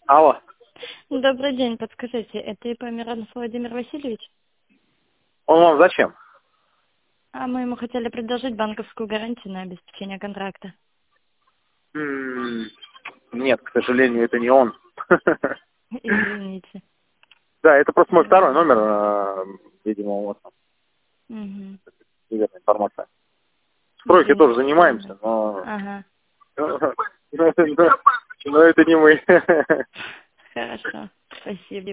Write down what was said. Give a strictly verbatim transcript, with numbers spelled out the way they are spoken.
Алло. Добрый день, подскажите, это ИП Миронов Владимир Васильевич? Он вам зачем? А мы ему хотели предложить банковскую гарантию на обеспечение контракта. М, Нет, к сожалению, это не он. Извините. Да, это просто мой второй номер, э, видимо, у вас там Угу. неверная информация. Стройки тоже Извините, занимаемся, ладно. но... Ага. Но это но это не мы. Хорошо. Спасибо.